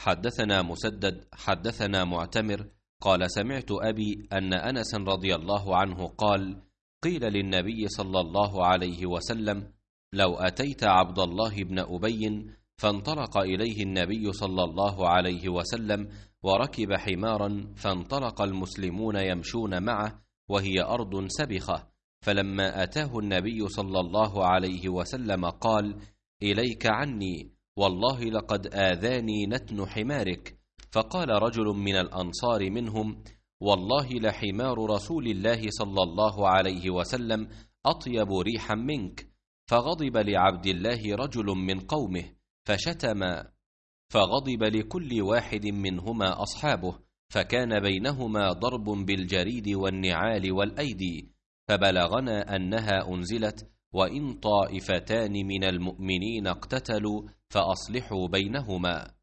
حدثنا مسدد حدثنا معتمر قال سمعت أبي أن أنس رضي الله عنه قال قيل للنبي صلى الله عليه وسلم لو أتيت عبد الله بن أبي فانطلق إليه النبي صلى الله عليه وسلم وركب حمارا فانطلق المسلمون يمشون معه وهي أرض سبخة، فلما أتاه النبي صلى الله عليه وسلم قال إليك عني، والله لقد آذاني نتن حمارك. فقال رجل من الأنصار منهم والله لحمار رسول الله صلى الله عليه وسلم أطيب ريحا منك. فغضب لعبد الله رجل من قومه فشتم، فغضب لكل واحد منهما أصحابه، فكان بينهما ضرب بالجريد والنعال والأيدي. فبلغنا أنها أنزلت وإن طائفتان من المؤمنين اقتتلوا فأصلحوا بينهما.